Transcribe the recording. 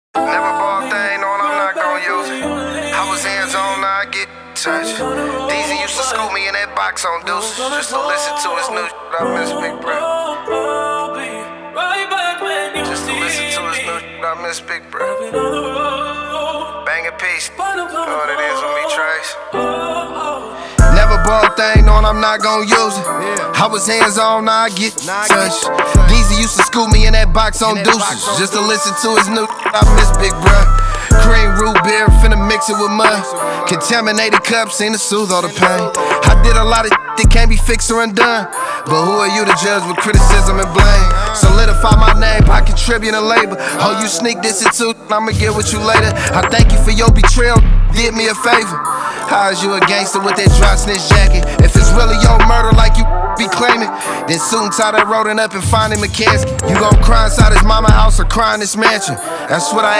Never bought a thing, knowing I'm not gon' use it. I was hands on, now I get touched. DZ used to scoop me in that box on deuces, just to listen to his new shit. I miss Big Bro. Just to listen to his new shit. I miss Big Bro. Banging peace, know what it is with me, Trace. Never bought a thing, knowing I'm not gon' use it. I was hands on, now I get touched. DZ used to scoop me in that box on deuces, just to listen to his new shit. I miss Big Bro. Cream root beer, finna mix it with mud. Contaminated cups ain't to soothe all the pain. I did a lot of shit that can't be fixed or undone, but who are you to judge with criticism and blame? Solidify my name by contributing labor. Oh, you sneak this into, I'ma get with you later. I thank you for your betrayal, did me a favor. How is you a gangster with that drop snitch jacket? If it's really your murder like you be claiming, then suit and tie that rodent up and find him a casket. You gon' cry inside his mama house or cry in this mansion? That's what I